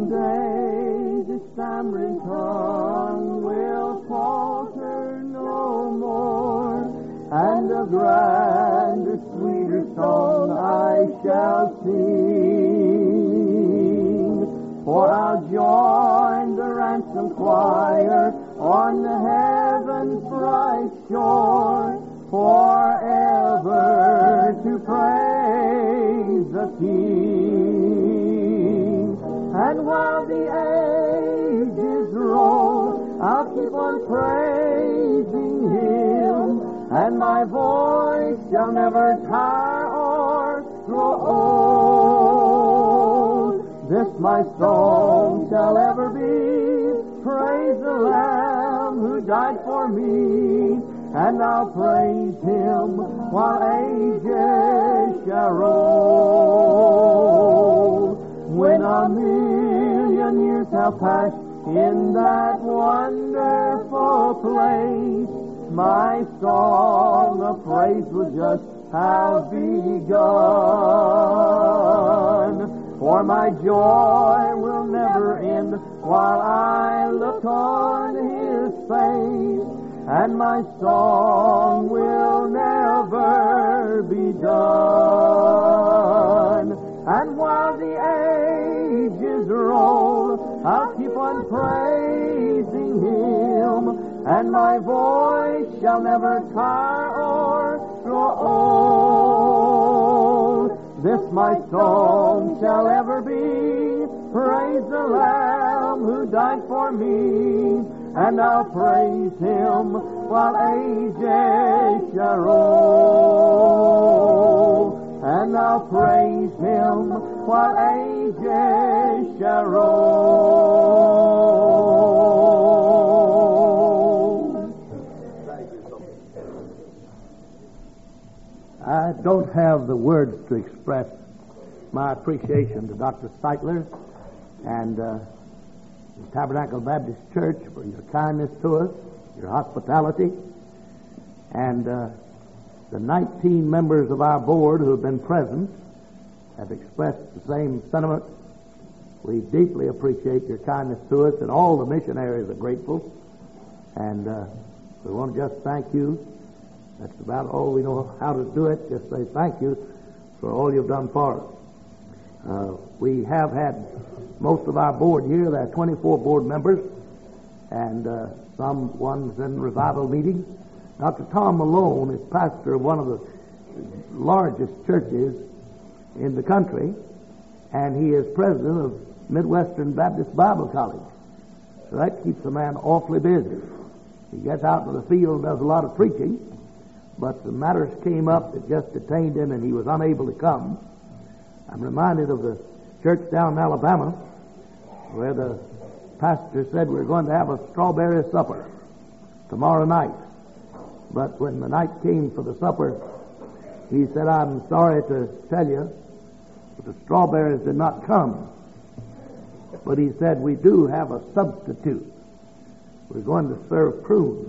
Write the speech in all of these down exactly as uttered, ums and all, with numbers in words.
someday the stammering tongue will falter no more, and a grander, sweeter song I shall sing. For I'll join the ransom choir on the heaven's bright shore, forever to praise the King. And while the ages roll, I'll keep on praising Him, and my voice shall never tire or grow old. This my song shall ever be, praise the Lamb who died for me, and I'll praise Him while ages shall roll. When a million years have passed in that wonderful place, my song of praise will just have begun. For my joy will never end while I look on His face, and my song will never be done. And while the ages roll, I'll keep on praising Him, and my voice shall never tire or grow old. This my song shall ever be, praise the Lamb who died for me, and I'll praise Him while ages shall roll. And I'll praise Him while ages shall roll. I don't have the words to express my appreciation to Doctor Seitler and uh, the Tabernacle Baptist Church for your kindness to us, your hospitality, and uh, the nineteen members of our board who have been present have expressed the same sentiment. We deeply appreciate your kindness to us, and all the missionaries are grateful, and uh, we want to just thank you. That's about all we know how to do it. Just say thank you for all you've done for us. Uh, we have had most of our board here. There are twenty-four board members, and uh, some ones in revival meetings. Doctor Tom Malone is pastor of one of the largest churches in the country, and he is president of Midwestern Baptist Bible College. So that keeps the man awfully busy. He gets out to the field and does a lot of preaching, but the matters came up that just detained him, and he was unable to come. I'm reminded of the church down in Alabama where the pastor said we're going to have a strawberry supper tomorrow night. But when the night came for the supper, he said, I'm sorry to tell you, but the strawberries did not come. But he said, we do have a substitute. We're going to serve prunes.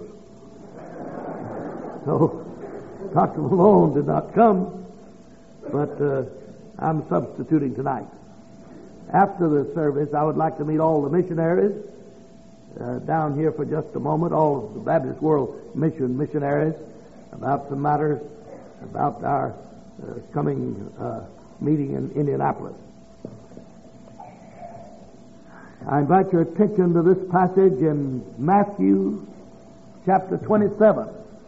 So Doctor Malone did not come, but uh, I'm substituting tonight. After the service, I would like to meet all the missionaries uh, down here for just a moment, all of the Baptist World Mission missionaries, about some matters about our uh, coming uh, meeting in Indianapolis. I invite your attention to this passage in Matthew chapter twenty-seven.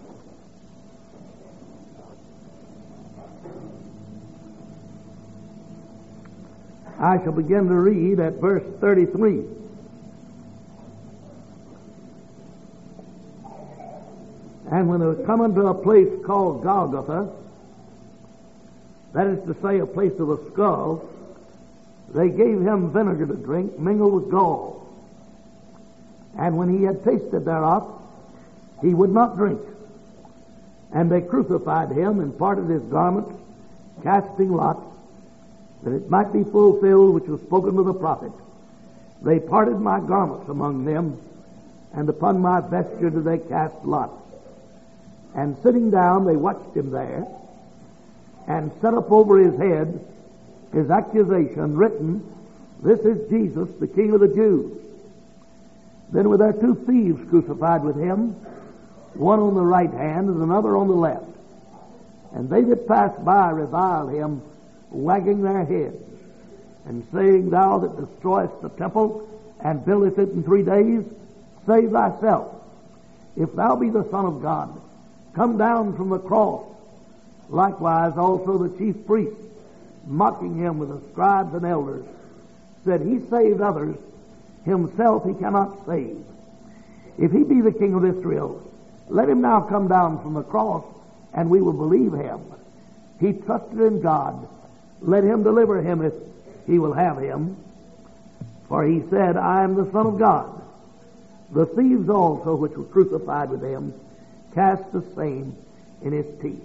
I shall begin to read at verse thirty-three. And when they were coming to a place called Golgotha, that is to say, a place of a skull, they gave him vinegar to drink, mingled with gall. And when he had tasted thereof, he would not drink. And they crucified him and parted his garments, casting lots, that it might be fulfilled which was spoken with the prophet. They parted my garments among them, and upon my vesture did they cast lots. And sitting down, they watched him there, and set up over his head his accusation written, This is Jesus, the King of the Jews. Then were there two thieves crucified with him, one on the right hand and another on the left. And they that passed by reviled him, wagging their heads, and saying, Thou that destroyest the temple and buildest it in three days, save thyself. If thou be the Son of God, come down from the cross. Likewise also the chief priests, mocking him with the scribes and elders, said, He saved others, himself he cannot save. If he be the King of Israel, let him now come down from the cross, and we will believe him. He trusted in God. Let him deliver him if he will have him. For he said, I am the Son of God. The thieves also which were crucified with him cast the same in his teeth.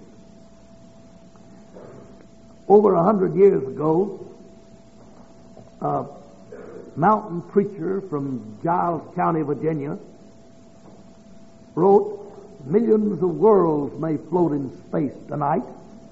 Over a hundred years ago, a mountain preacher from Giles County, Virginia, wrote, Millions of worlds may float in space tonight.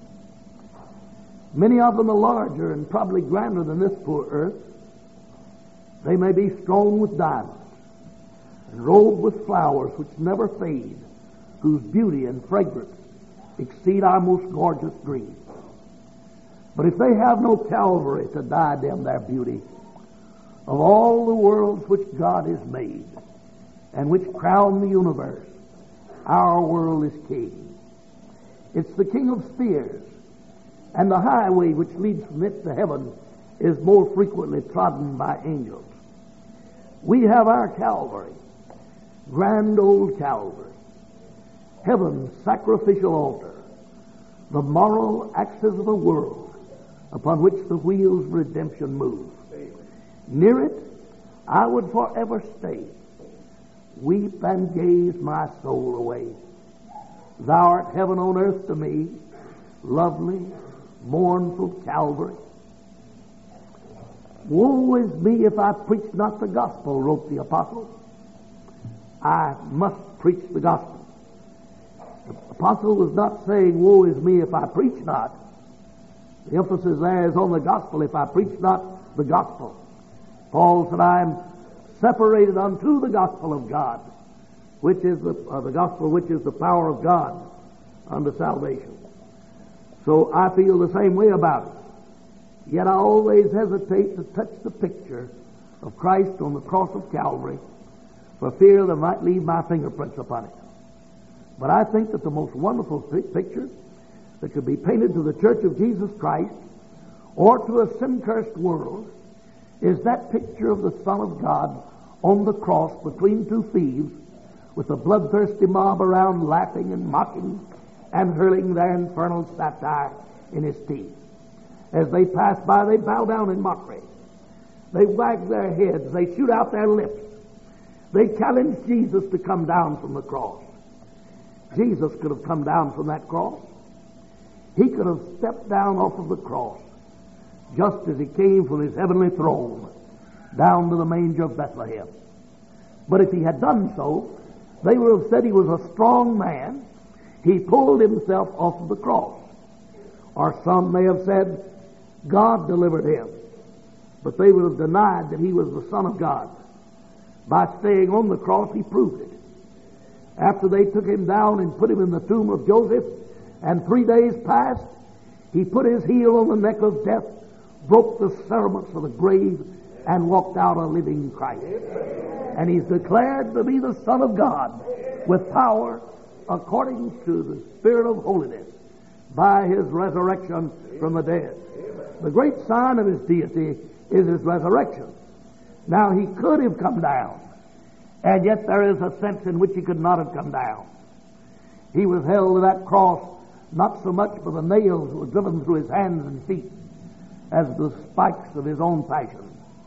Many of them are larger and probably grander than this poor earth. They may be strewn with diamonds and robed with flowers which never fade, whose beauty and fragrance exceed our most gorgeous dreams. But if they have no Calvary to diadem their beauty, of all the worlds which God has made and which crown the universe, our world is king. It's the king of spheres, and the highway which leads from it to heaven is more frequently trodden by angels. We have our Calvary, grand old Calvary, heaven's sacrificial altar, the moral axis of the world upon which the wheels of redemption move. Near it, I would forever stay, weep and gaze my soul away. Thou art heaven on earth to me, lovely, mournful Calvary. Woe is me if I preach not the gospel, wrote the apostle. I must preach the gospel. The apostle was not saying, woe is me if I preach not. The emphasis there is on the gospel, if I preach not the gospel. Paul said, I am separated unto the gospel of God, which is the, uh, the gospel which is the power of God unto salvation. So I feel the same way about it. Yet I always hesitate to touch the picture of Christ on the cross of Calvary for fear that I might leave my fingerprints upon it. But I think that the most wonderful picture that could be painted to the Church of Jesus Christ or to a sin-cursed world is that picture of the Son of God on the cross between two thieves with a bloodthirsty mob around laughing and mocking and hurling their infernal satire in his teeth. As they pass by, they bow down in mockery. They wag their heads. They shoot out their lips. They challenge Jesus to come down from the cross. Jesus could have come down from that cross. He could have stepped down off of the cross just as he came from his heavenly throne down to the manger of Bethlehem. But if he had done so, they would have said he was a strong man. He pulled himself off of the cross. Or some may have said God delivered him. But they would have denied that he was the Son of God. By staying on the cross, he proved it. After they took him down and put him in the tomb of Joseph, and three days passed, he put his heel on the neck of death, broke the cerements of the grave, and walked out a living Christ. And he's declared to be the Son of God with power according to the Spirit of holiness by his resurrection from the dead. The great sign of his deity is his resurrection. Now, he could have come down, and yet there is a sense in which he could not have come down. He was held to that cross not so much by the nails that were driven through his hands and feet as the spikes of his own passion.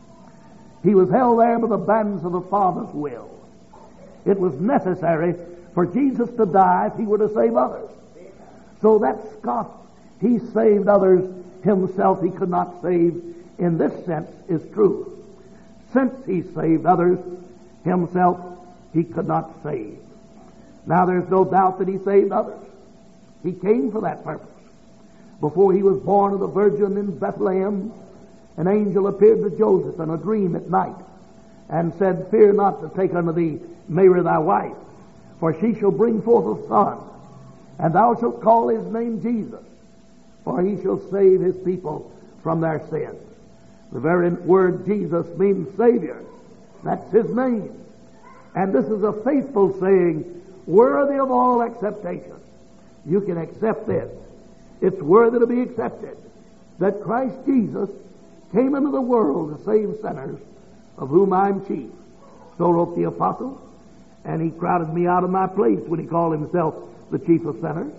He was held there by the bands of the Father's will. It was necessary for Jesus to die if he were to save others. So that scoff, he saved others, himself he could not save, in this sense is true. Since he saved others, himself he could not save. Now there's no doubt that he saved others. He came for that purpose. Before he was born of the Virgin in Bethlehem, an angel appeared to Joseph in a dream at night, and said, Fear not to take unto thee Mary thy wife, for she shall bring forth a son, and thou shalt call his name Jesus, for he shall save his people from their sins. The very word Jesus means Savior. That's his name. And this is a faithful saying, worthy of all acceptation. You can accept this. It's worthy to be accepted, that Christ Jesus came into the world to save sinners, of whom I'm chief. So wrote the apostle, and he crowded me out of my place when he called himself the chief of sinners.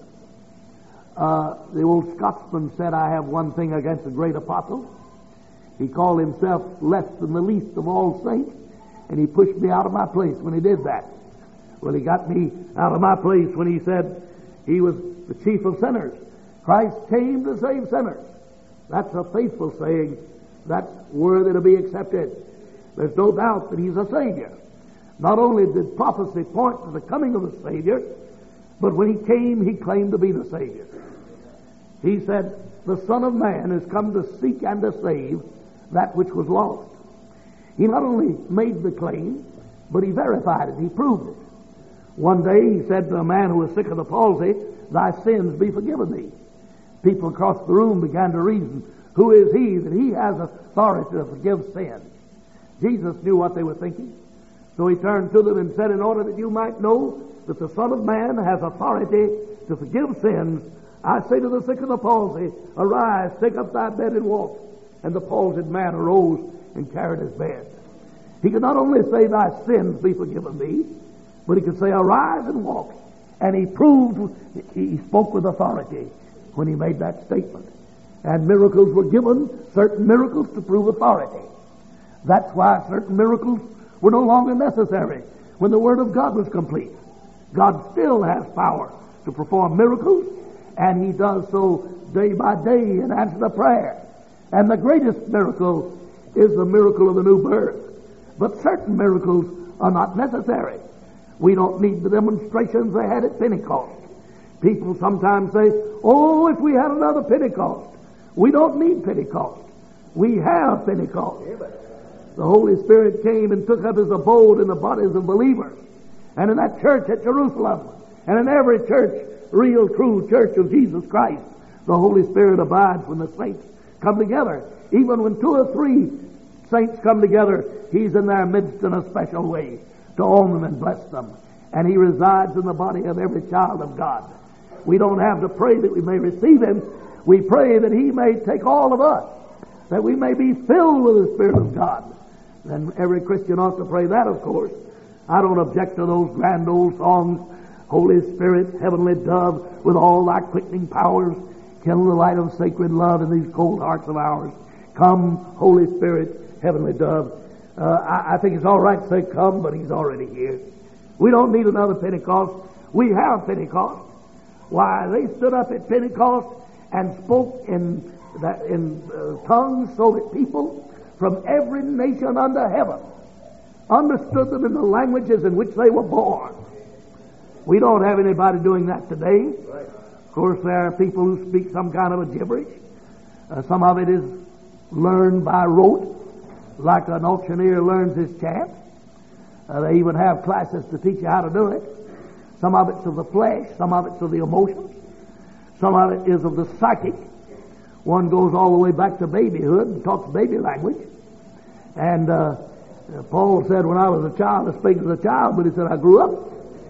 Uh, the old Scotsman said, I have one thing against the great apostle. He called himself less than the least of all saints, and he pushed me out of my place when he did that. Well, he got me out of my place when he said he was the chief of sinners. Christ came to save sinners. That's a faithful saying. That's worthy to be accepted. There's no doubt that he's a Savior. Not only did prophecy point to the coming of the Savior, but when he came, he claimed to be the Savior. He said, the Son of Man has come to seek and to save that which was lost. He not only made the claim, but he verified it. He proved it. One day he said to a man who was sick of the palsy, thy sins be forgiven thee. People across the room began to reason, who is he that he has authority to forgive sins? Jesus knew what they were thinking. So he turned to them and said, in order that you might know that the Son of Man has authority to forgive sins, I say to the sick of the palsy, arise, take up thy bed and walk. And the palsied man arose and carried his bed. He could not only say, thy sins be forgiven thee, but he could say, arise and walk. And he proved, he spoke with authority when he made that statement. And miracles were given, certain miracles to prove authority. That's why certain miracles were no longer necessary when the Word of God was complete. God still has power to perform miracles, and he does so day by day in answer to prayer. And the greatest miracle is the miracle of the new birth. But certain miracles are not necessary. We don't need the demonstrations they had at Pentecost. People sometimes say, oh, if we had another Pentecost. We don't need Pentecost. We have Pentecost. The Holy Spirit came and took up his abode in the bodies of believers. And in that church at Jerusalem, and in every church, real true church of Jesus Christ, the Holy Spirit abides when the saints come together. Even when two or three saints come together, he's in their midst in a special way to own them and bless them. And he resides in the body of every child of God. We don't have to pray that we may receive him. We pray that he may take all of us, that we may be filled with the Spirit of God. And every Christian ought to pray that, of course. I don't object to those grand old songs, Holy Spirit, Heavenly Dove, with all thy quickening powers, kindle the light of sacred love in these cold hearts of ours. Come, Holy Spirit, Heavenly Dove. Uh, I, I think it's all right to say come, but he's already here. We don't need another Pentecost. We have Pentecost. Why, they stood up at Pentecost and spoke in, that, in uh, tongues so that people from every nation under heaven understood them in the languages in which they were born. We don't have anybody doing that today. Of course, there are people who speak some kind of a gibberish. Uh, some of it is learned by rote, like an auctioneer learns his chant. Uh, they even have classes to teach you how to do it. Some of it's of the flesh, some of it's of the emotions, some of it is of the psychic. One goes all the way back to babyhood and talks baby language. And uh, Paul said, when I was a child, I spake as a child, but he said, I grew up.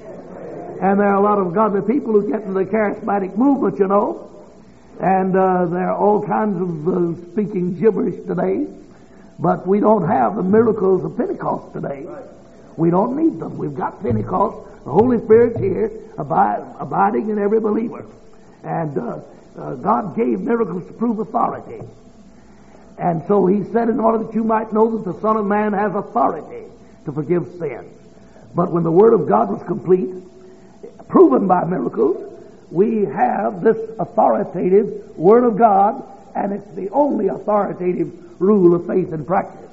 And there are a lot of godly people who get into the charismatic movement, you know. And uh, there are all kinds of uh, speaking gibberish today. But we don't have the miracles of Pentecost today. We don't need them. We've got Pentecost. The Holy Spirit's here, abide, abiding in every believer. And uh, uh, God gave miracles to prove authority. And so he said, in order that you might know that the Son of Man has authority to forgive sins. But when the Word of God was complete, proven by miracles, we have this authoritative Word of God, and it's the only authoritative rule of faith and practice.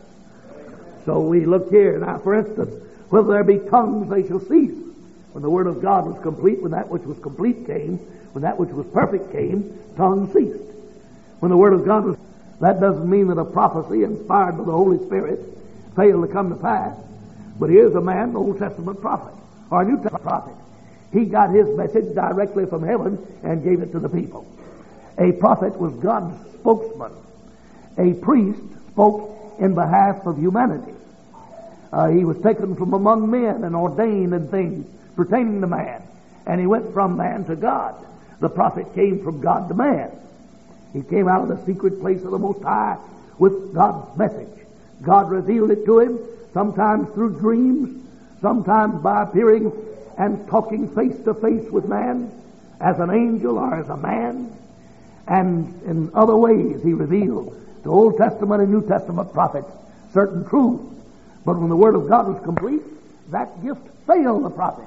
So we look here now, for instance, whether there be tongues, they shall cease. When the Word of God was complete, when that which was complete came, when that which was perfect came, tongues ceased. When the Word of God was That doesn't mean that a prophecy inspired by the Holy Spirit failed to come to pass. But here's a man, an Old Testament prophet, or a New Testament prophet. He got his message directly from heaven and gave it to the people. A prophet was God's spokesman. A priest spoke in behalf of humanity. Uh, he was taken from among men and ordained in things pertaining to man. And he went from man to God. The prophet came from God to man. He came out of the secret place of the Most High with God's message. God revealed it to him, sometimes through dreams, sometimes by appearing and talking face to face with man, as an angel or as a man. And in other ways he revealed to Old Testament and New Testament prophets certain truths. But when the Word of God was complete, that gift failed the prophet.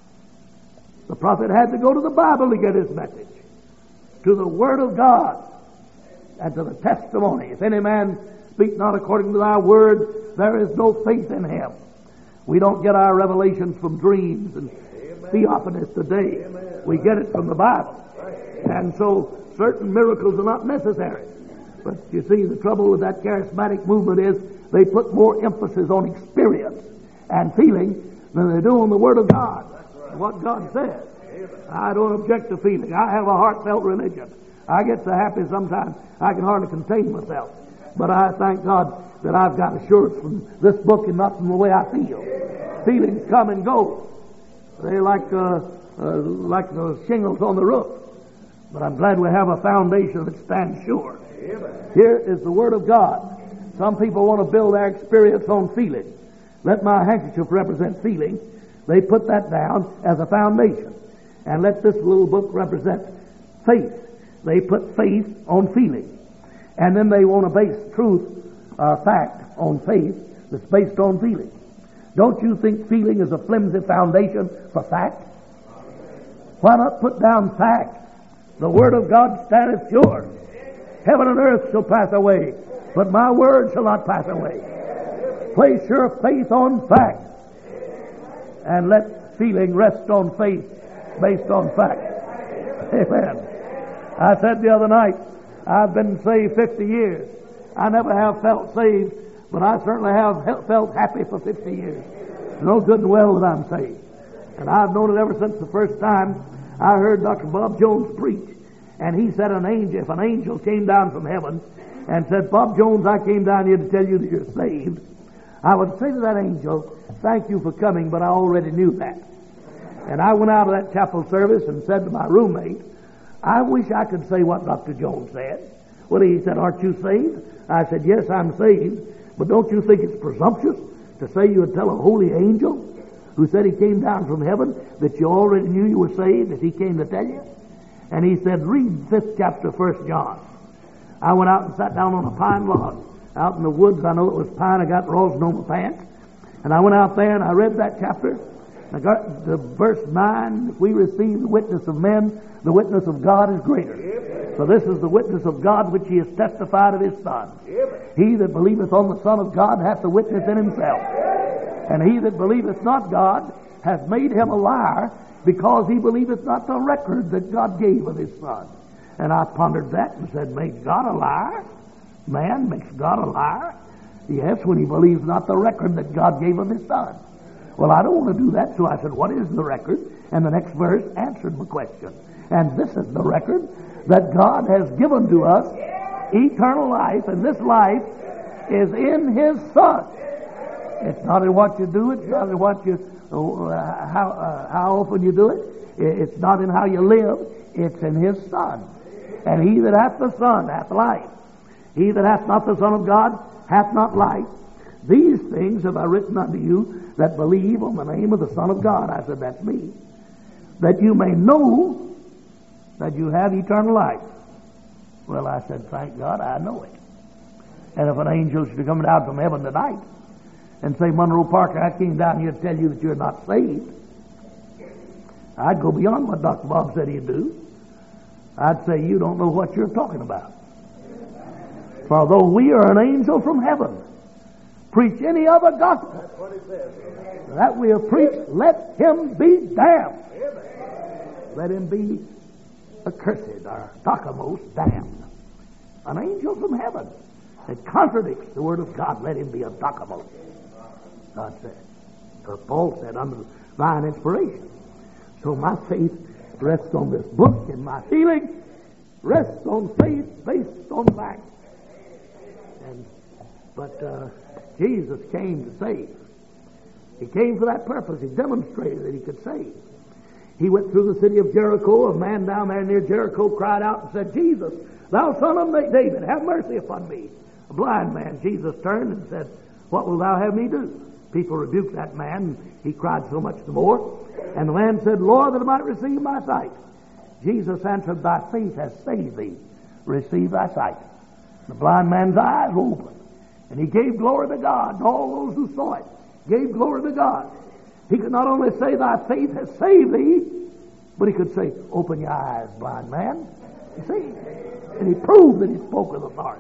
The prophet had to go to the Bible to get his message, to the Word of God, and to the testimony. If any man speak not according to thy word, there is no faith in him. We don't get our revelations from dreams and theophanies today. Amen. We get it from the Bible. And so certain miracles are not necessary. But you see, the trouble with that charismatic movement is they put more emphasis on experience and feeling than they do on the Word of God, what God says. I don't object to feeling. I have a heartfelt religion. I get so happy sometimes I can hardly contain myself. But I thank God that I've got assurance from this book and not from the way I feel. Feelings come and go. They're like uh, uh, like the shingles on the roof. But I'm glad we have a foundation that stands sure. Here is the Word of God. Some people want to build their experience on feeling. Let my handkerchief represent feeling. They put that down as a foundation. And let this little book represent faith. They put faith on feeling. And then they want to base truth or fact on faith that's based on feeling. Don't you think feeling is a flimsy foundation for fact? Why not put down fact? The Word of God standeth sure. Heaven and earth shall pass away, but my word shall not pass away. Place your faith on fact, and let feeling rest on faith based on fact. Amen. I said the other night, I've been saved fifty years. I never have felt saved, but I certainly have felt happy for fifty years. No good and well that I'm saved. And I've known it ever since the first time I heard Doctor Bob Jones preach. And he said an angel, if an angel came down from heaven and said, Bob Jones, I came down here to tell you that you're saved, I would say to that angel, thank you for coming, but I already knew that. And I went out of that chapel service and said to my roommate, I wish I could say what Doctor Jones said. Well, he said, aren't you saved? I said, yes, I'm saved. But don't you think it's presumptuous to say you would tell a holy angel who said he came down from heaven that you already knew you were saved if he came to tell you? And he said, read fifth chapter, First John. I went out and sat down on a pine log out in the woods. I know it was pine. I got rosin on my pants. And I went out there and I read that chapter. I got the verse nine, if we receive the witness of men, the witness of God is greater. So this is the witness of God which he has testified of his Son. He that believeth on the Son of God hath the witness in himself. And he that believeth not God hath made him a liar, because he believeth not the record that God gave of his Son. And I pondered that and said, make God a liar? Man makes God a liar? Yes, when he believes not the record that God gave of his Son. Well, I don't want to do that, so I said, what is the record? And the next verse answered my question. And this is the record, that God has given to us eternal life, and this life is in his Son. It's not in what you do, it's not in what you, uh, how, uh, how often you do it. It's not in how you live, it's in his Son. And he that hath the Son hath life. He that hath not the Son of God hath not life. These things have I written unto you that believe on the name of the Son of God. I said, that's me. That you may know that you have eternal life. Well, I said, thank God, I know it. And if an angel should come down from heaven tonight and say, Monroe Parker, I came down here to tell you that you're not saved, I'd go beyond what Doctor Bob said he'd do. I'd say, you don't know what you're talking about. For though we are an angel from heaven, preach any other gospel that we have preached, let him be damned. Let him be accursed, or Dokamos, damned. An angel from heaven. that contradicts the Word of God, let him be a document. God said. Or Paul said, under divine inspiration. So my faith rests on this book, and my feeling rests on faith based on fact. And, but uh, Jesus came to save. He came for that purpose. He demonstrated that he could save. He went through the city of Jericho. A man down there near Jericho cried out and said, Jesus, thou son of David, have mercy upon me. A blind man. Jesus turned and said, what wilt thou have me do? People rebuked that man. He cried so much the more. And the man said, Lord, that I might receive my sight. Jesus answered, thy faith has saved thee. Receive thy sight. The blind man's eyes opened. And he gave glory to God. And all those who saw it gave glory to God. He could not only say, thy faith has saved thee, but he could say, open your eyes, blind man. You see? And he proved that he spoke with authority.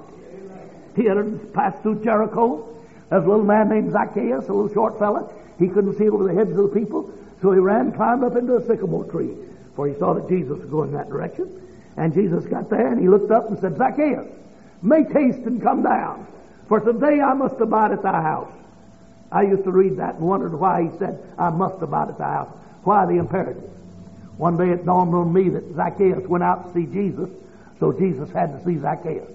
He had passed through Jericho. There was a little man named Zacchaeus, a little short fella. He couldn't see over the heads of the people, so he ran, climbed up into a sycamore tree, for he saw that Jesus was going that direction. And Jesus got there, and he looked up and said, Zacchaeus, make haste and come down, for today I must abide at thy house. I used to read that and wondered why he said, I must abide at thy house. Why the imperative? One day it dawned on me that Zacchaeus went out to see Jesus, so Jesus had to see Zacchaeus.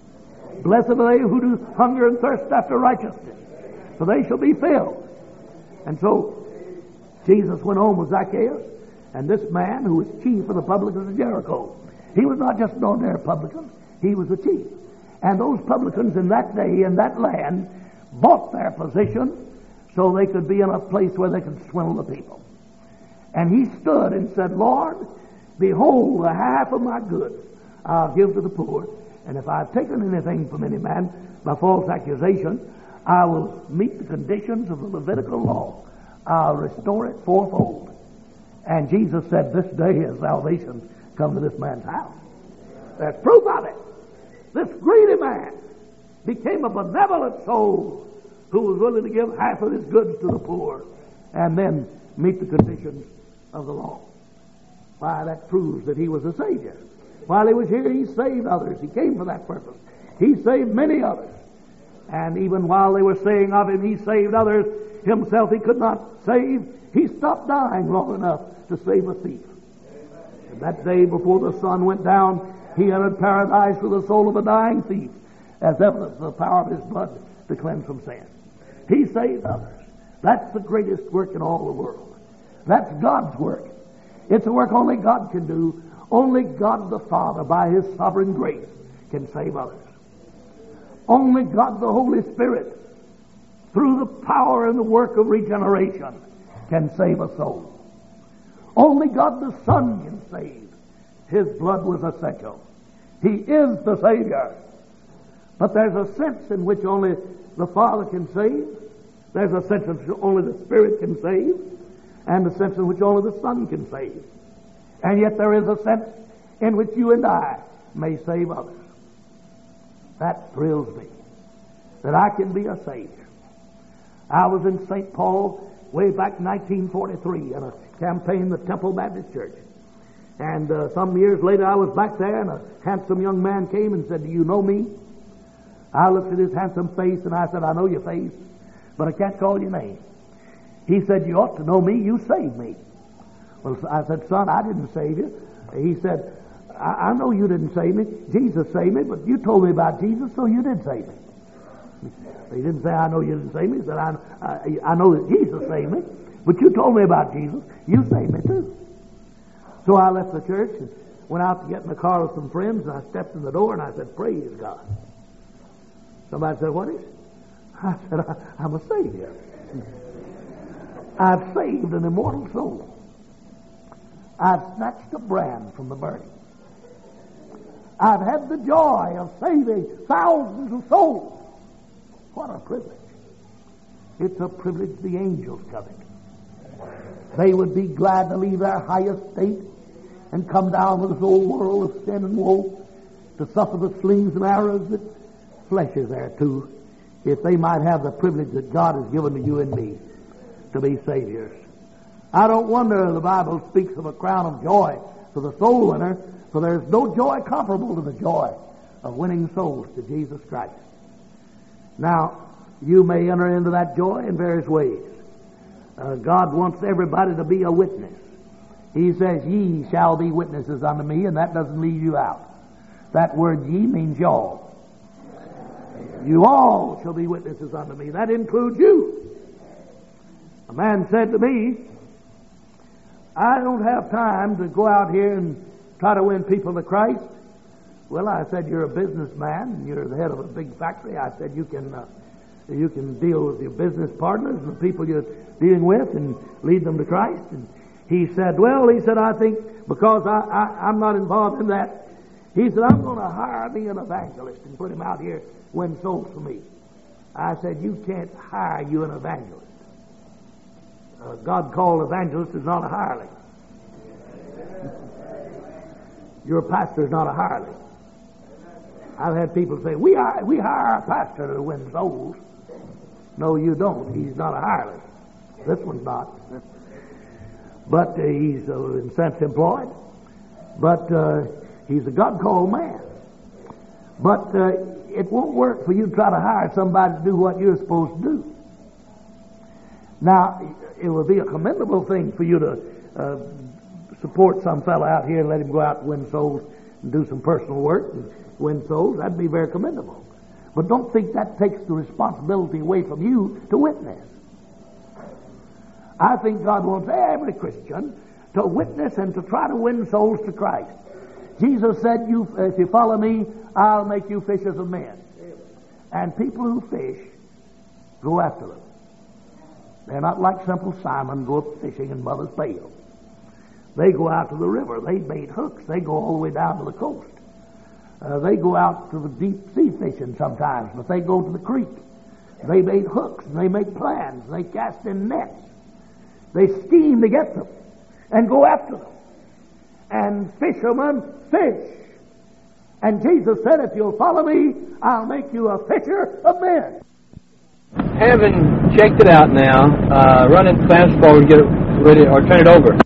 Blessed are they who do hunger and thirst after righteousness, for they shall be filled. And so Jesus went home with Zacchaeus, and this man who was chief of the publicans of Jericho, he was not just an ordinary publican, he was the chief. And those publicans in that day, in that land, bought their position so they could be in a place where they could swindle the people. And he stood and said, Lord, behold, the half of my goods I'll give to the poor. And if I've taken anything from any man by false accusation, I will meet the conditions of the Levitical law. I'll restore it fourfold. And Jesus said, this day has salvation come to this man's house. There's proof of it. This greedy man became a benevolent soul who was willing to give half of his goods to the poor and then meet the conditions of the law. Why, that proves that he was a Savior. While he was here, he saved others. He came for that purpose. He saved many others. And even while they were saying of him, he saved others, himself he could not save. He stopped dying long enough to save a thief. And that day before the sun went down, he entered paradise with the soul of a dying thief, as evidence of the power of his blood to cleanse from sin. He saved others. That's the greatest work in all the world. That's God's work. It's a work only God can do. Only God the Father, by His sovereign grace, can save others. Only God the Holy Spirit, through the power and the work of regeneration, can save a soul. Only God the Son can save. His blood was essential. He is the Savior. But there's a sense in which only the Father can save. There's a sense in which only the Spirit can save. And a sense in which only the Son can save. And yet there is a sense in which you and I may save others. That thrills me, that I can be a Savior. I was in Saint Paul way back in nineteen forty-three in a campaign in the Temple Baptist Church. And uh, some years later I was back there, and a handsome young man came and said, do you know me? I looked at his handsome face and I said, I know your face, but I can't call your name. He said, you ought to know me, you saved me. Well, I said, son, I didn't save you. He said, I, I know you didn't save me. Jesus saved me, but you told me about Jesus, so you did save me. He didn't say, I know you didn't save me. He said, I, I, I know that Jesus saved me, but you told me about Jesus. You saved me too. So I left the church and went out to get in the car with some friends, and I stepped in the door and I said, praise God. Somebody said, what is it? I said, I, I'm a Savior. I've saved an immortal soul. I've snatched a brand from the burning. I've had the joy of saving thousands of souls. What a privilege. It's a privilege the angels covet. They would be glad to leave their high estate and come down to this old world of sin and woe to suffer the slings and arrows that flesh is there too, if they might have the privilege that God has given to you and me to be saviors. I don't wonder the Bible speaks of a crown of joy for the soul winner, for there's no joy comparable to the joy of winning souls to Jesus Christ. Now, you may enter into that joy in various ways. Uh, God wants everybody to be a witness. He says, ye shall be witnesses unto me, and that doesn't leave you out. That word ye means y'all. You all shall be witnesses unto me. That includes you. A man said to me, I don't have time to go out here and try to win people to Christ. Well, I said, you're a businessman, and you're the head of a big factory. I said, you can uh, you can deal with your business partners and the people you're dealing with and lead them to Christ. And he said, well, he said, I think because I, I, I'm not involved in that, he said, I'm going to hire me an evangelist and put him out here win souls for me. I said, you can't hire you an evangelist. Uh, God called evangelist is not a hireling. Your pastor is not a hireling. I've had people say, we hire, we hire a pastor to win souls. No, you don't. He's not a hireling. This one's not. But uh, he's, uh, in a sense, employed. But uh, he's a God-called man. But uh, it won't work for you to try to hire somebody to do what you're supposed to do. Now, it would be a commendable thing for you to uh, support some fellow out here and let him go out and win souls and do some personal work and win souls. That'd be very commendable. But don't think that takes the responsibility away from you to witness. I think God wants every Christian to witness and to try to win souls to Christ. Jesus said, "You, if you follow me, I'll make you fishers of men." And people who fish go after them. They're not like simple Simon, go up fishing in mother's pail. They go out to the river. They bait hooks. They go all the way down to the coast. Uh, they go out to the deep sea fishing sometimes, but they go to the creek. They bait hooks, and they make plans, and they cast in nets. They scheme to get them and go after them. And fishermen fish. And Jesus said, if you'll follow me, I'll make you a fisher of men. Having checked it out now, uh, run it fast forward, get it ready, or turn it over.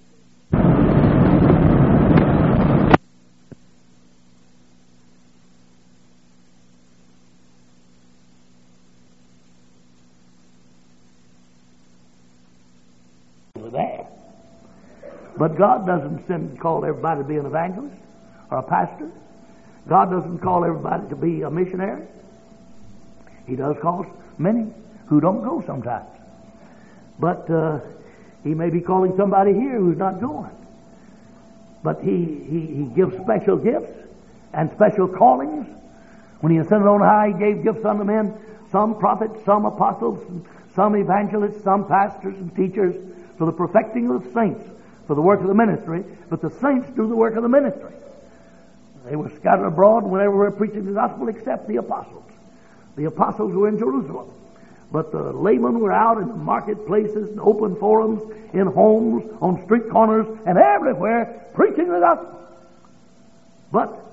There. But God doesn't send call everybody to be an evangelist or a pastor. God doesn't call everybody to be a missionary. He does call many who don't go sometimes. But uh, he may be calling somebody here who's not going. But he, he, he gives special gifts and special callings. When he ascended on high, he gave gifts unto men, some prophets, some apostles, some evangelists, some pastors and teachers, for the perfecting of the saints, for the work of the ministry. But the saints do the work of the ministry. They were scattered abroad whenever we were preaching the gospel, except the apostles. The apostles were in Jerusalem. But the laymen were out in the marketplaces, in open forums, in homes, on street corners, and everywhere, preaching the gospel. But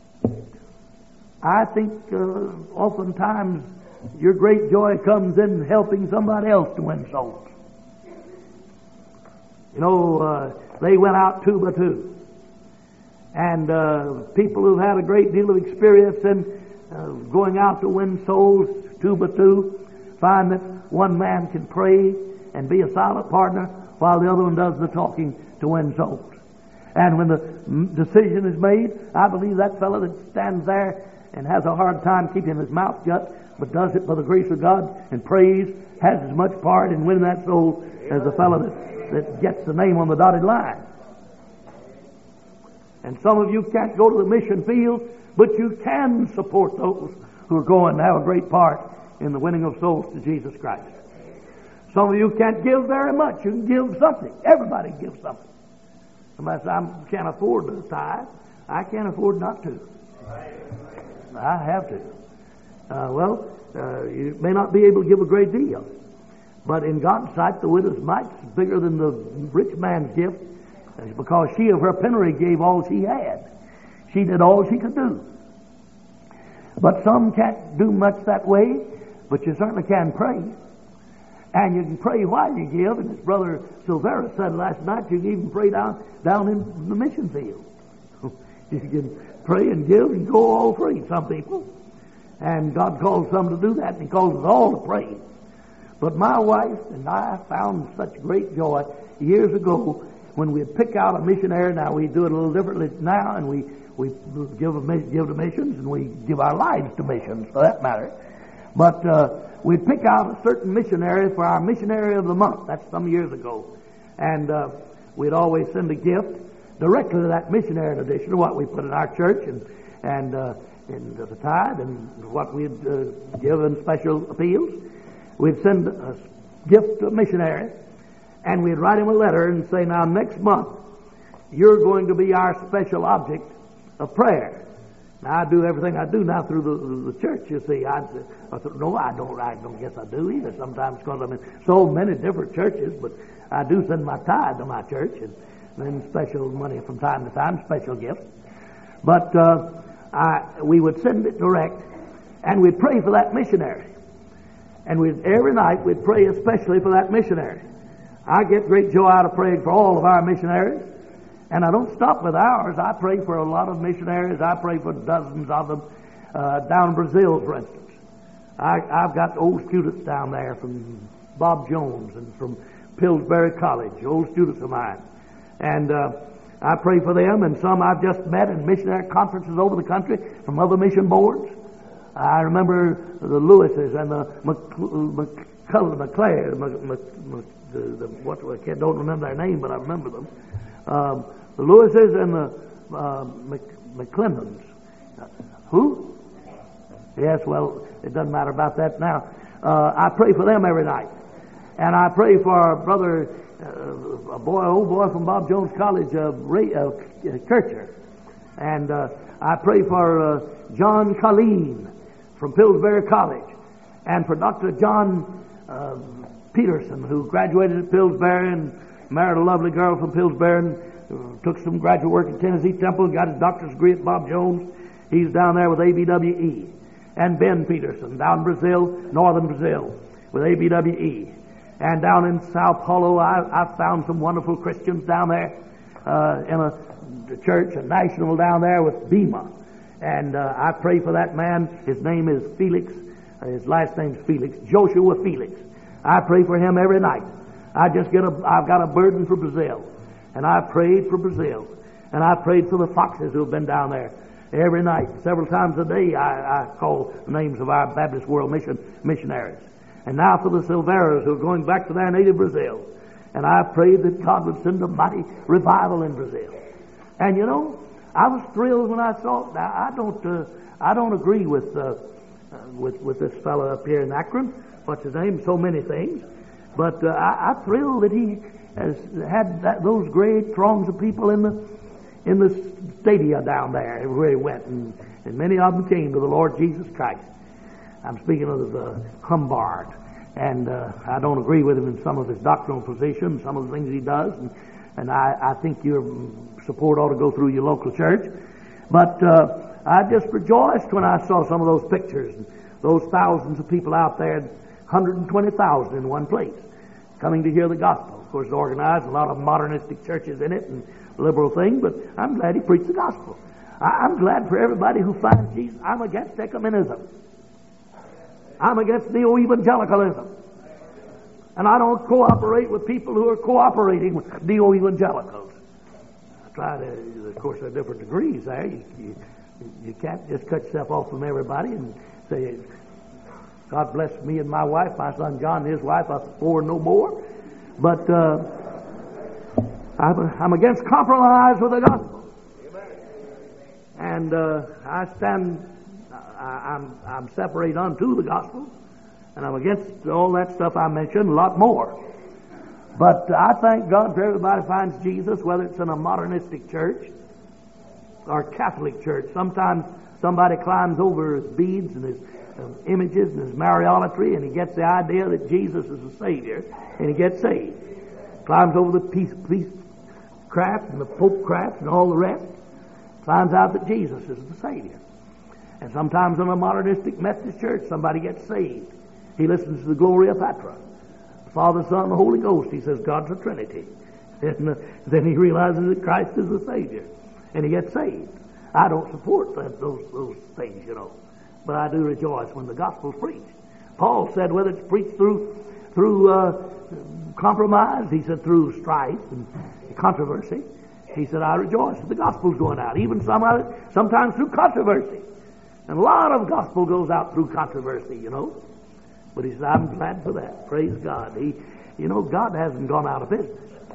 I think uh, oftentimes your great joy comes in helping somebody else to win souls. You know, uh, they went out two by two. And uh, people who've had a great deal of experience in uh, going out to win souls two by two find that one man can pray and be a silent partner while the other one does the talking to win souls. And when the decision is made, I believe that fellow that stands there and has a hard time keeping his mouth shut, but does it by the grace of God and prays, has as much part in winning that soul as the fellow that that gets the name on the dotted line. And some of you can't go to the mission field, but you can support those who are going to have a great part in the winning of souls to Jesus Christ. Some of you can't give very much. You can give something. Everybody gives something. Somebody says, I can't afford to tithe. I can't afford not to. I have to. Uh, well, uh, you may not be able to give a great deal. But in God's sight, the widow's mite is bigger than the rich man's gift, because she of her penury gave all she had. She did all she could do. But some can't do much that way, but you certainly can pray. And you can pray while you give, and as Brother Silvera said last night, you can even pray down, down in the mission field. You can pray and give and go all free, some people. And God calls some to do that, and He calls us all to pray. But my wife and I found such great joy years ago when we'd pick out a missionary. Now we do it a little differently now, and we, we give, a, give to missions, and we give our lives to missions, for that matter. But uh, we'd pick out a certain missionary for our missionary of the month. That's some years ago. And uh, we'd always send a gift directly to that missionary in addition to what we put in our church and and uh, and the tithe and what we'd uh, give in special appeals. We'd send a gift to a missionary, and we'd write him a letter and say, now next month you're going to be our special object of prayer. Now I do everything I do now through the, the church. You see, I, I thought, no, I don't. I don't guess I do either. Sometimes because I'm in so many different churches, but I do send my tithe to my church and then special money from time to time, special gifts. But uh, I, we would send it direct, and we'd pray for that missionary. And we'd, every night we'd pray especially for that missionary. I get great joy out of praying for all of our missionaries. And I don't stop with ours. I pray for a lot of missionaries. I pray for dozens of them uh, down in Brazil, for instance. I, I've got old students down there from Bob Jones and from Pillsbury College, old students of mine. And uh, I pray for them, and some I've just met in missionary conferences over the country from other mission boards. I remember the Lewises and the McCullough, McClare, Mc, Mc, Mc, the, the, what I don't remember their name, but I remember them. Um, the Lewises and the uh, Mc, McClendons. Uh, who? Yes, well, it doesn't matter about that now. Uh, I pray for them every night, and I pray for our brother, uh, a boy, old boy from Bob Jones College, uh, Ray, uh, Kircher, and uh, I pray for uh, John Colleen from Pillsbury College, and for Doctor John uh, Peterson, who graduated at Pillsbury and married a lovely girl from Pillsbury and uh, took some graduate work at Tennessee Temple and got his doctor's degree at Bob Jones. He's down there with A B W E. And Ben Peterson down in Brazil, northern Brazil, with A B W E. And down in Sao Paulo, I, I found some wonderful Christians down there uh, in a church, a national down there with Bema. And uh, I pray for that man. His name is Felix. Uh, his last name's Felix, Joshua Felix. I pray for him every night. I just get a, I've got a burden for Brazil. And I prayed for Brazil. And I prayed for the Foxes who have been down there. Every night, several times a day, I, I call the names of our Baptist World Mission missionaries. And now for the Silveras who are going back to their native Brazil. And I prayed that God would send a mighty revival in Brazil. And you know, I was thrilled when I saw it. Now, I don't, uh, I don't agree with, uh, uh, with with this fellow up here in Akron. What's his name? So many things. But uh, I, I'm thrilled that he has had that, those great throngs of people in the in the stadia down there where he went, and, and many of them came to the Lord Jesus Christ. I'm speaking of uh, Humbard, and uh, I don't agree with him in some of his doctrinal positions, some of the things he does, and, and I, I think your support ought to go through your local church. But uh, I just rejoiced when I saw some of those pictures, and those thousands of people out there, one hundred twenty thousand in one place, coming to hear the gospel. Of course, it's organized, a lot of modernistic churches in it, and liberal thing, but I'm glad he preached the gospel. I, I'm glad for everybody who finds Jesus. I'm against ecumenism. I'm against neo-evangelicalism. And I don't cooperate with people who are cooperating with neo-evangelicals. I try to, of course, there are different degrees there. You, you, you can't just cut yourself off from everybody and say, God bless me and my wife, my son John and his wife, us four no more. But uh, I'm against compromise with the gospel. And uh, I stand, I, I'm, I'm separate unto the gospel, and I'm against all that stuff I mentioned, a lot more. But I thank God for everybody finds Jesus, whether it's in a modernistic church or Catholic church. Sometimes somebody climbs over his beads and his uh, images and his Mariolatry, and he gets the idea that Jesus is the Savior, and he gets saved. Climbs over the peace, peace craft and the Pope craft and all the rest, finds out that Jesus is the Savior. And sometimes in a modernistic Methodist church, somebody gets saved. He listens to the Gloria Patri, the Father, Son, and the Holy Ghost. He says God's a Trinity. And uh, then he realizes that Christ is the Savior, and he gets saved. I don't support that, those those things, you know. but I do rejoice when the gospel's preached. Paul said whether it's preached through through uh, compromise, he said through strife and controversy, he said, I rejoice that the gospel's going out, even some of it, sometimes through controversy. And a lot of gospel goes out through controversy, you know. But he said, I'm glad for that. Praise God. He, you know, God hasn't gone out of business.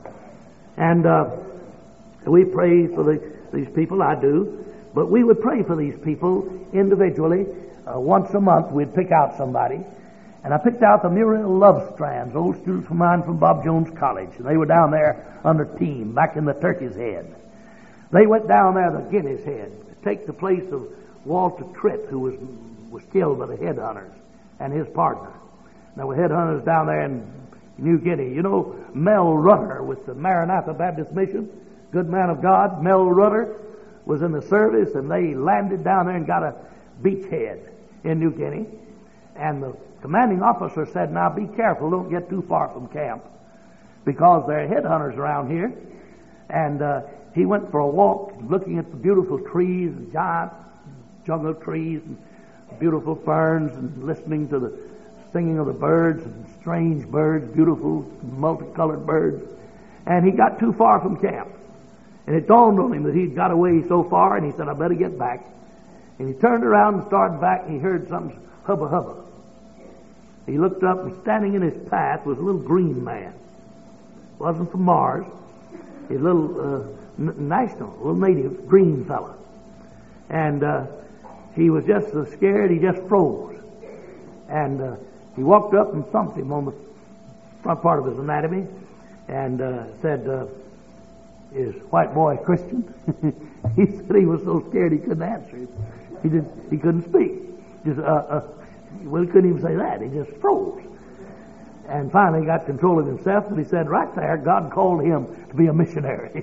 And uh, we pray for the, these people, I do. But we would pray for these people individually. Uh, once a month, we'd pick out somebody. And I picked out the Muriel Lovestrands, old students of mine from Bob Jones College. And they were down there under team, back in the Turkey's Head. They went down there to Guinea's Head to take the place of Walter Tritt, who was was killed by the headhunters, and his partner. There were headhunters down there in New Guinea. You know, Mel Rudder with the Maranatha Baptist Mission, good man of God. Mel Rudder was in the service, and they landed down there and got a beachhead in New Guinea. And the commanding officer said, now be careful, don't get too far from camp, because there are headhunters around here. And uh, he went for a walk looking at the beautiful trees, and giant jungle trees, and beautiful ferns, and listening to the singing of the birds, and strange birds, beautiful multicolored birds. And he got too far from camp. And it dawned on him that he'd got away so far, and he said, I better get back. And he turned around and started back, and he heard something hubba hubba. He looked up, and standing in his path was a little green man. Wasn't from Mars. He's a little uh, n- national, a little native green fella. And uh, he was just so scared he just froze. And uh, he walked up and thumped him on the front part of his anatomy and uh, said, uh, is white boy a Christian? He said he was so scared he couldn't answer it. He just he couldn't speak. Just uh, uh, well, he couldn't even say that. He just froze. And finally he got control of himself, and he said, right there, God called him to be a missionary.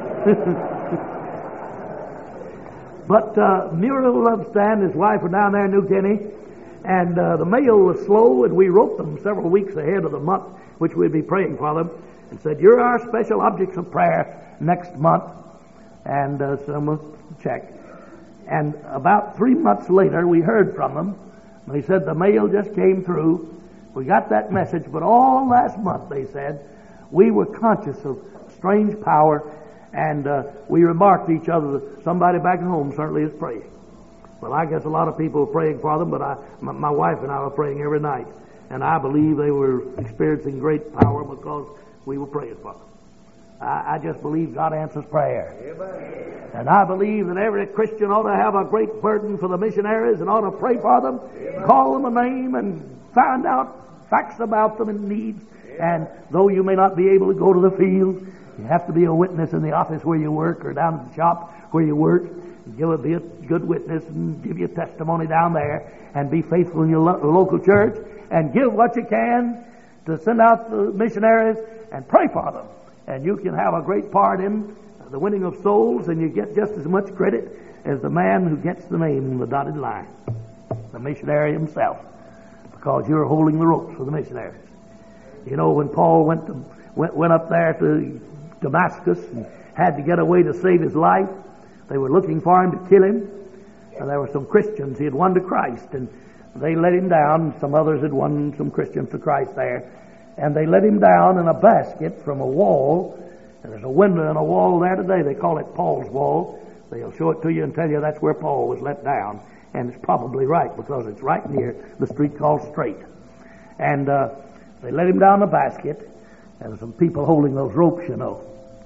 But uh, Muriel Lovestand and his wife were down there in New Guinea, and uh, the mail was slow, and we wrote them several weeks ahead of the month which we'd be praying for them, and said, you're our special objects of prayer next month, and uh, someone checked. And about three months later, we heard from them. They said the mail just came through. We got that message, but all last month, they said, we were conscious of strange power, and uh, we remarked to each other that somebody back at home certainly is praying. Well, I guess a lot of people are praying for them, but I, my, my wife and I were praying every night, and I believe they were experiencing great power because we were praying for them. I, I just believe God answers prayer. Amen. And I believe that every Christian ought to have a great burden for the missionaries and ought to pray for them, Amen. Call them a name, and find out facts about them and needs. Amen. And though you may not be able to go to the field, you have to be a witness in the office where you work or down at the shop where you work. Give a, be a good witness and give your testimony down there and be faithful in your lo- local church and give what you can to send out the missionaries and pray for them. And you can have a great part in the winning of souls, and you get just as much credit as the man who gets the name on the dotted line, the missionary himself, because you're holding the ropes for the missionaries. You know, when Paul went to, went, went up there to Damascus and had to get away to save his life, they were looking for him to kill him. And there were some Christians he had won to Christ, and they let him down. Some others had won some Christians to Christ there. And they let him down in a basket from a wall. And there's a window in a wall there today. They call it Paul's Wall. They'll show it to you and tell you that's where Paul was let down. And it's probably right, because it's right near the street called Straight. And uh, they let him down the basket. There were some people holding those ropes, you know.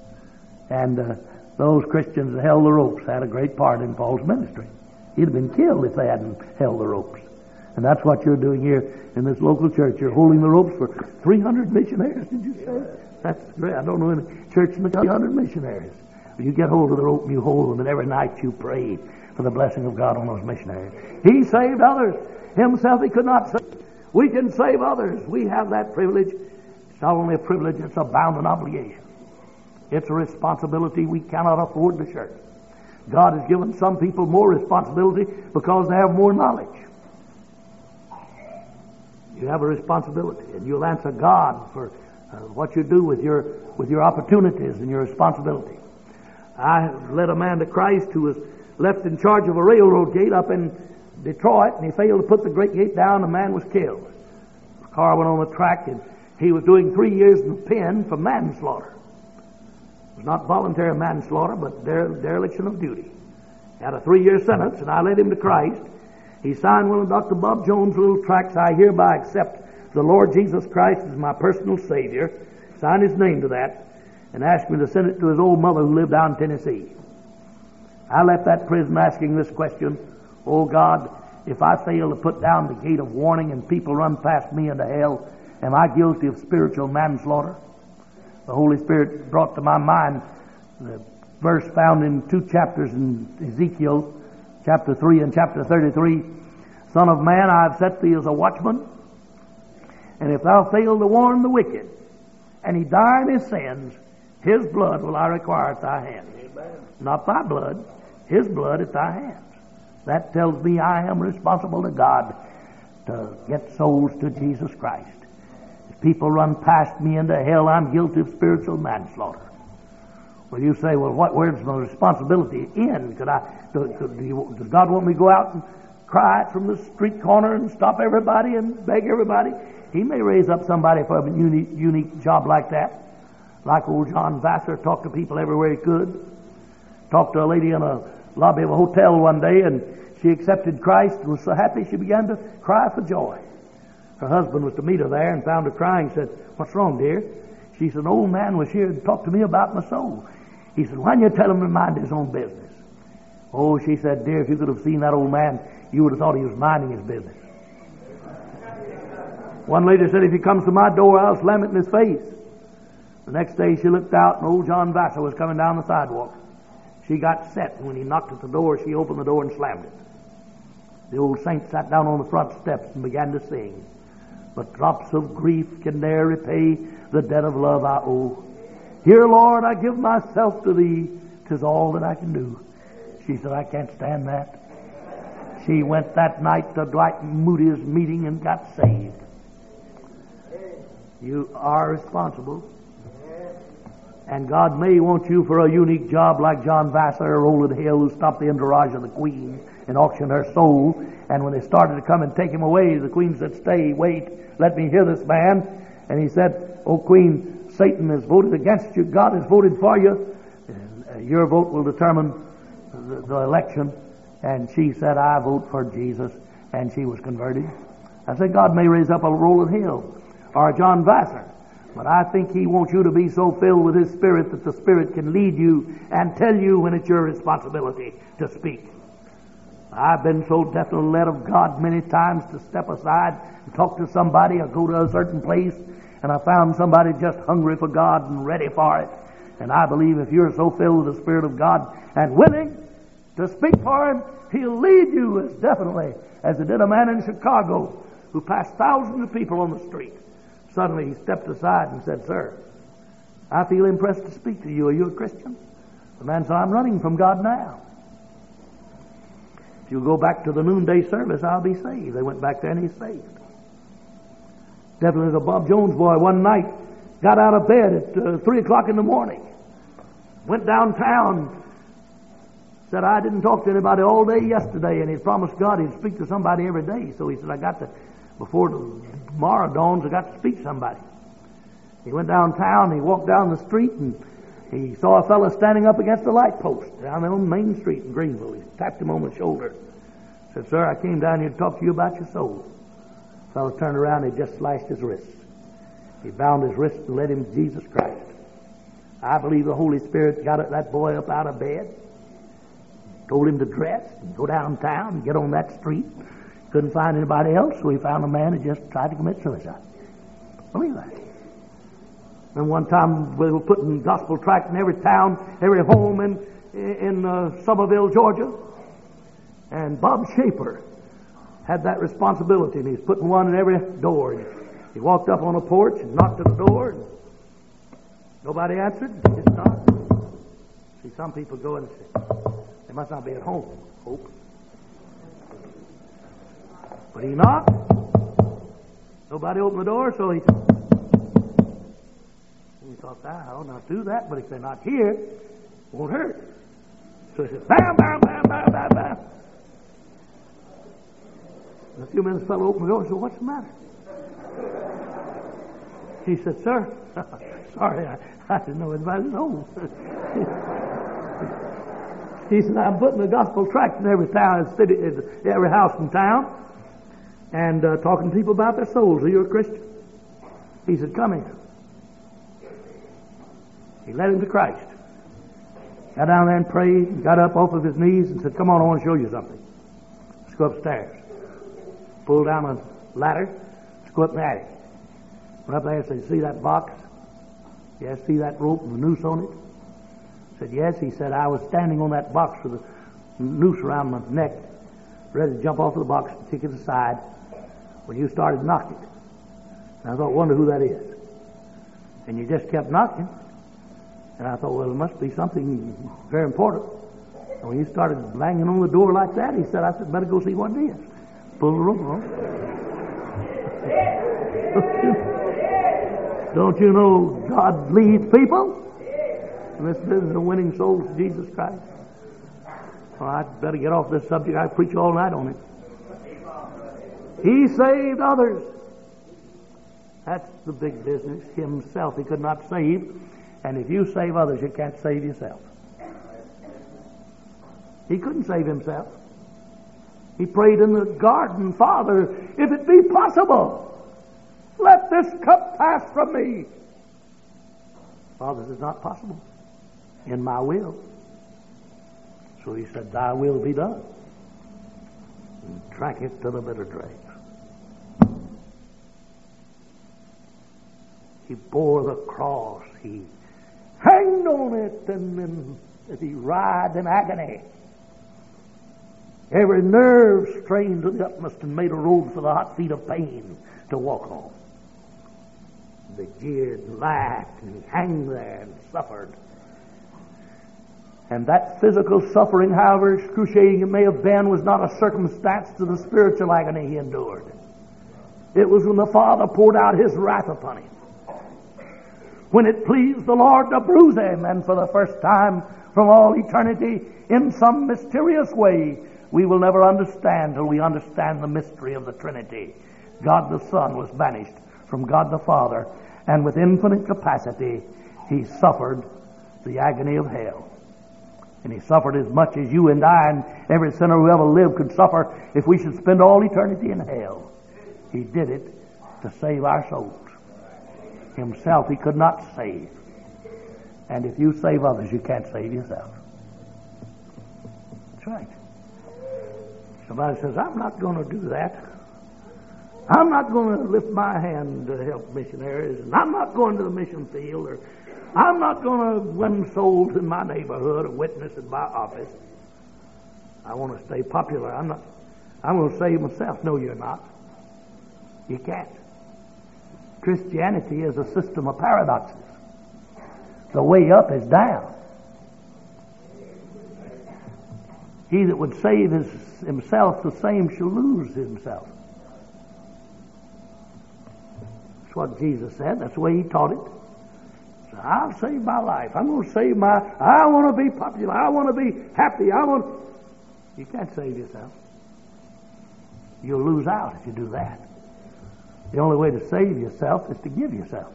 And uh, those Christians that held the ropes had a great part in Paul's ministry. He'd have been killed if they hadn't held the ropes. And that's what you're doing here in this local church. You're holding the ropes for three hundred missionaries, did you say? That's great. I don't know any church in the three hundred missionaries. You get hold of the rope and you hold them, and every night you pray for the blessing of God on those missionaries. He saved others. Himself he could not save. We can save others. We have that privilege. It's not only a privilege, it's a bounden obligation. It's a responsibility we cannot afford to shirk. God has given some people more responsibility because they have more knowledge. You have a responsibility, and you'll answer God for uh, what you do with your with your opportunities and your responsibility. I led a man to Christ who was left in charge of a railroad gate up in Detroit, and he failed to put the great gate down. The man was killed. The car went on the track, and he was doing three years in the pen for manslaughter. It was not voluntary manslaughter, but dere- dereliction of duty. He had a three-year sentence, and I led him to Christ. He signed one of Doctor Bob Jones' little tracts, I hereby accept the Lord Jesus Christ as my personal Savior, signed his name to that, and asked me to send it to his old mother who lived down in Tennessee. I left that prison asking this question, oh God, if I fail to put down the gate of warning and people run past me into hell, am I guilty of spiritual manslaughter? The Holy Spirit brought to my mind the verse found in two chapters in Ezekiel, chapter three and chapter thirty-three. Son of man, I have set thee as a watchman, and if thou fail to warn the wicked, and he die in his sins, his blood will I require at thy hands. Amen. Not thy blood, his blood at thy hands. That tells me I am responsible to God to get souls to Jesus Christ. If people run past me into hell, I'm guilty of spiritual manslaughter. Well, you say, well, what, where's my responsibility end? Could I, do, could, do you, does God want me to go out and cry from the street corner and stop everybody and beg everybody? He may raise up somebody for a unique, unique job like that. Like old John Vassar talked to people everywhere he could. Talked to a lady in a lobby of a hotel one day, and she accepted Christ and was so happy she began to cry for joy. Her husband was to meet her there and found her crying. Said, what's wrong, dear? She said, an old man was here and talked to me about my soul. He said, why don't you tell him to mind his own business? Oh, she said, dear, if you could have seen that old man, you would have thought he was minding his business. One lady said, if he comes to my door, I'll slam it in his face. The next day she looked out, and old John Vassar was coming down the sidewalk. She got set, and when he knocked at the door, she opened the door and slammed it. The old saint sat down on the front steps and began to sing. But drops of grief can ne'er repay the debt of love I owe. Here, Lord, I give myself to thee. 'Tis all that I can do. She said, I can't stand that. She went that night to Dwight Moody's meeting and got saved. You are responsible. And God may want you for a unique job like John Vassar or Roland Hill, who stopped the entourage of the Queen and auctioned her soul. And when they started to come and take him away, the Queen said, stay, wait, let me hear this man. And he said, oh Queen, Satan has voted against you. God has voted for you. And, uh, your vote will determine the, the election. And she said, I vote for Jesus. And she was converted. I said, God may raise up a Roland Hill or a John Vassar. But I think He wants you to be so filled with His Spirit that the Spirit can lead you and tell you when it's your responsibility to speak. I've been so definitely led of God many times to step aside and talk to somebody or go to a certain place, and I found somebody just hungry for God and ready for it. And I believe if you're so filled with the Spirit of God and willing to speak for Him, He'll lead you as definitely as He did a man in Chicago who passed thousands of people on the street. Suddenly he stepped aside and said, sir, I feel impressed to speak to you. Are you a Christian? The man said, I'm running from God now. If you'll go back to the noonday service, I'll be saved. They went back there and he's saved. Definitely the Bob Jones boy one night got out of bed at uh, three o'clock in the morning, went downtown, said, I didn't talk to anybody all day yesterday, and he promised God he'd speak to somebody every day. So he said, I got to, before the tomorrow dawns, I got to speak to somebody. He went downtown, he walked down the street, and he saw a fellow standing up against a light post down there on Main Street in Greenville. He tapped him on the shoulder. Said, sir, I came down here to talk to you about your soul. The fellow turned around and he just slashed his wrist. He bound his wrist and led him to Jesus Christ. I believe the Holy Spirit got that boy up out of bed, told him to dress and go downtown and get on that street. Couldn't find anybody else, so he found a man who just tried to commit suicide. Believe that. And one time we were putting gospel tract in every town, every home in in uh, Somerville, Georgia. And Bob Shaper had that responsibility, and he's putting one in every door. He walked up on a porch and knocked at the door, and nobody answered. He just knocked. See, some people go and say, they must not be at home. Hope. But he knocked. Nobody opened the door, so he he thought, I'll not do that, but if they're not here, it won't hurt. So he said, bam, bam, bam, bam, bam, bam. In a few minutes, the fellow opened the door and said, "What's the matter?" He said, "Sir, sorry, I, I didn't know anybody's home." He said, "I'm putting a gospel tract in every town, city, every house in town, and uh, talking to people about their souls. Are you a Christian?" He said, "Come here." He led him to Christ. Got down there and prayed, got up off of his knees and said, "Come on, I want to show you something." Let's go upstairs. Pulled down a ladder. Let's go up in the attic. Went up there and said, "See that box? Yes, see that rope and the noose on it?" Said, "Yes." He said, "I was standing on that box with a noose around my neck, ready to jump off of the box and kick it aside when you started knocking. And I thought, wonder who that is. And you just kept knocking. And I thought, well, it must be something very important. And when you started banging on the door like that," he said, "I said, better go see what it is." Pull the rope on. Don't you know God leads people? And this business of winning souls to Jesus Christ. Well, I'd better get off this subject. I preach all night on it. He saved others. That's the big business. Himself he could not save. And if you save others, you can't save yourself. He couldn't save himself. He prayed in the garden, "Father, if it be possible, let this cup pass from me." Father, this is not possible in my will. So he said, "Thy will be done." And drank it to the bitter dregs. He bore the cross. He hanged on it, and then he writhed in agony. Every nerve strained to the utmost and made a road for the hot feet of pain to walk on. They jeered and laughed, and he hung there and suffered. And that physical suffering, however excruciating it may have been, was not a circumstance to the spiritual agony he endured. It was when the Father poured out his wrath upon him. When it pleased the Lord to bruise him, and for the first time from all eternity, in some mysterious way, we will never understand till we understand the mystery of the Trinity. God the Son was banished from God the Father, and with infinite capacity, he suffered the agony of hell. And he suffered as much as you and I and every sinner who ever lived could suffer if we should spend all eternity in hell. He did it to save our souls. Himself he could not save. And if you save others, you can't save yourself. That's right. Somebody says, "I'm not going to do that. I'm not going to lift my hand to help missionaries, and I'm not going to the mission field, or I'm not going to win souls in my neighborhood or witness in my office. I want to stay popular. I'm not. I'm going to save myself." No, you're not. You can't. Christianity is a system of paradoxes. The way up is down. He that would save his, himself, the same shall lose himself. That's what Jesus said. That's the way he taught it. So I'll save my life. I'm going to save my... I want to be popular. I want to be happy. I want... You can't save yourself. You'll lose out if you do that. The only way to save yourself is to give yourself.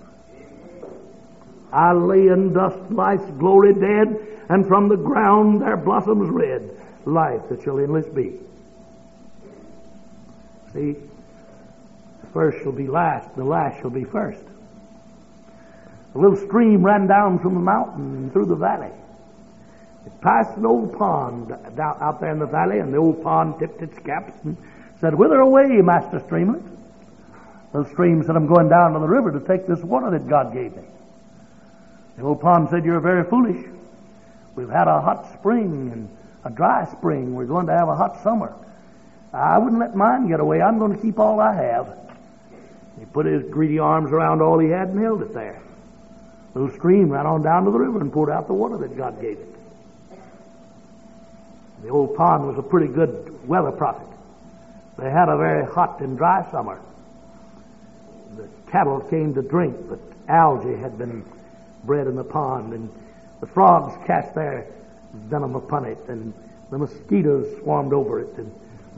"I lay in dust life's glory dead, and from the ground there blossoms red life that shall endless be." See, the first shall be last, the last shall be first. A little stream ran down from the mountain and through the valley. It passed an old pond down out there in the valley, and the old pond tipped its caps and said, "Whither away, Master Streamlet?" The stream said, "I'm going down to the river to take this water that God gave me." The old pond said, "You're very foolish. We've had a hot spring and a dry spring. We're going to have a hot summer. I wouldn't let mine get away. I'm going to keep all I have." He put his greedy arms around all he had and held it there. The little stream ran on down to the river and poured out the water that God gave it. The old pond was a pretty good weather prophet. They had a very hot and dry summer. The cattle came to drink, but algae had been bred in the pond, and the frogs cast their venom upon it, and the mosquitoes swarmed over it, and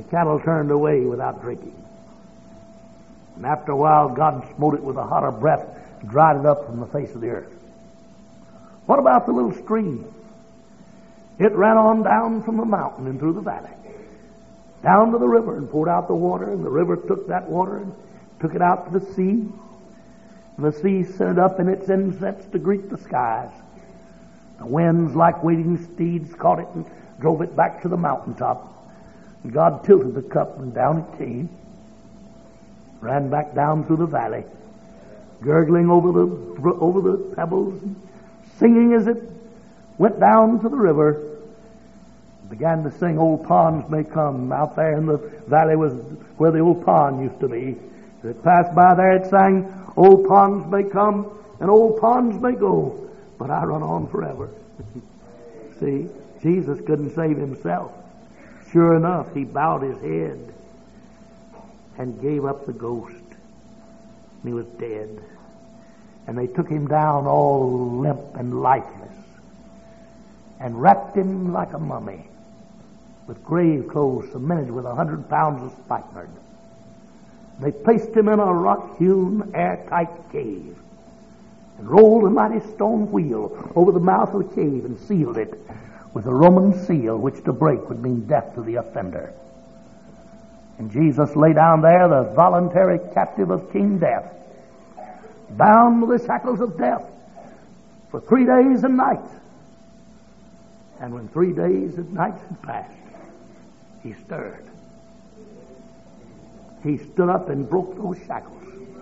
The cattle turned away without drinking. And after a while, God smote it with a hotter breath, dried it up from the face of the earth. What about the little stream? It ran on down from the mountain and through the valley, down to the river, and poured out the water, and the river took that water and took it out to the sea. And the sea sent it up in its incense to greet the skies. The winds, like waiting steeds, caught it and drove it back to the mountaintop. And God tilted the cup, and down it came, ran back down through the valley, gurgling over the over the pebbles, and singing as it went down to the river. Began to sing, "Old ponds may come." Out there in the valley was where the old pond used to be. As it passed by there, it sang, "Old ponds may come and old ponds may go, but I run on forever." See, Jesus couldn't save himself. Sure enough, he bowed his head and gave up the ghost. And he was dead. And they took him down all limp and lifeless and wrapped him like a mummy with grave clothes cemented with a hundred pounds of spikenard. They placed him in a rock-hewn, airtight cave and rolled a mighty stone wheel over the mouth of the cave and sealed it with a Roman seal, which to break would mean death to the offender. And Jesus lay down there, the voluntary captive of King Death, bound with the shackles of death for three days and nights. And when three days and nights had passed, he stirred. He stood up and broke those shackles.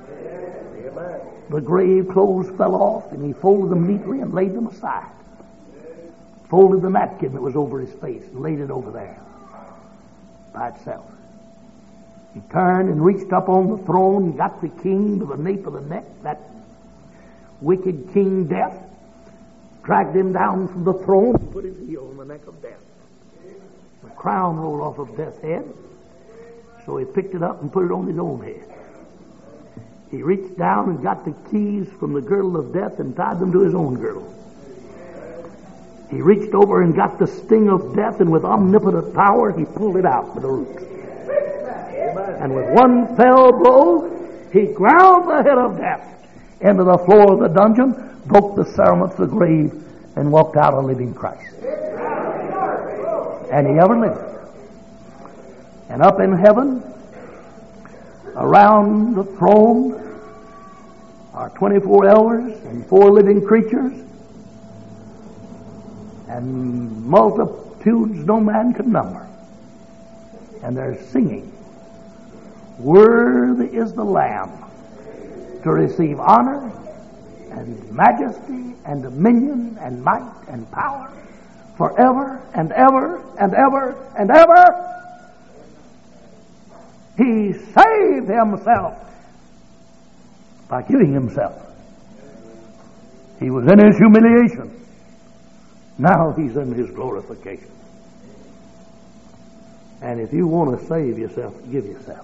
The grave clothes fell off, and he folded them neatly and laid them aside. Folded the napkin that was over his face and laid it over there by itself. He turned and reached up on the throne and got the king to the nape of the neck, that wicked King Death, dragged him down from the throne and put his heel on the neck of Death. The crown rolled off of Death's head, so he picked it up and put it on his own head. He reached down and got the keys from the girdle of Death and tied them to his own girdle. He reached over and got the sting of death, and with omnipotent power, he pulled it out with the roots. And with one fell blow, he ground the head of death into the floor of the dungeon, broke the cerements of the grave, and walked out a living Christ. And he ever lived. And up in heaven, around the throne, are twenty-four elders and four living creatures, and multitudes no man could number. And they're singing, "Worthy is the Lamb to receive honor and majesty and dominion and might and power forever and ever and ever and ever." He saved himself by giving himself. He was in his humiliation. Now he's in his glorification. And if you want to save yourself, give yourself.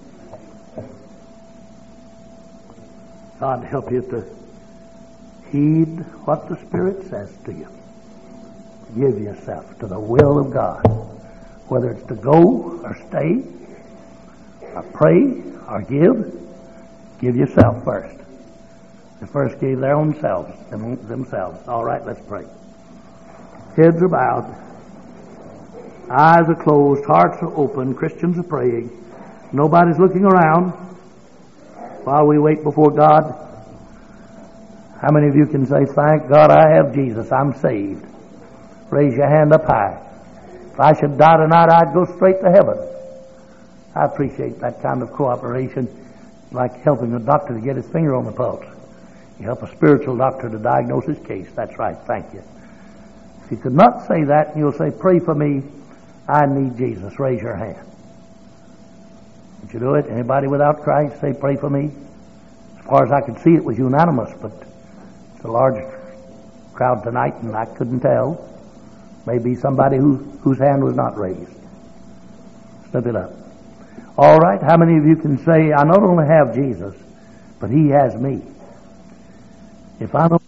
God help you to heed what the Spirit says to you. Give yourself to the will of God, whether it's to go or stay, or pray or give. Give yourself first. They first gave their own selves, them, themselves. All right, let's pray. Heads are bowed, eyes are closed, hearts are open, Christians are praying. Nobody's looking around while we wait before God. How many of you can say, "Thank God I have Jesus, I'm saved"? Raise your hand up high. If I should die tonight, I'd go straight to heaven. I appreciate that kind of cooperation, like helping a doctor to get his finger on the pulse. You help a spiritual doctor to diagnose his case. That's right, thank you. If you could not say that, you'll say, "Pray for me, I need Jesus." Raise your hand. Did you do it? Anybody without Christ say, "Pray for me"? As far as I could see, it was unanimous, but it's a large crowd tonight, and I couldn't tell. Maybe somebody who, whose hand was not raised. Slip it up. All right, how many of you can say, "I not only have Jesus, but He has me"? If I don't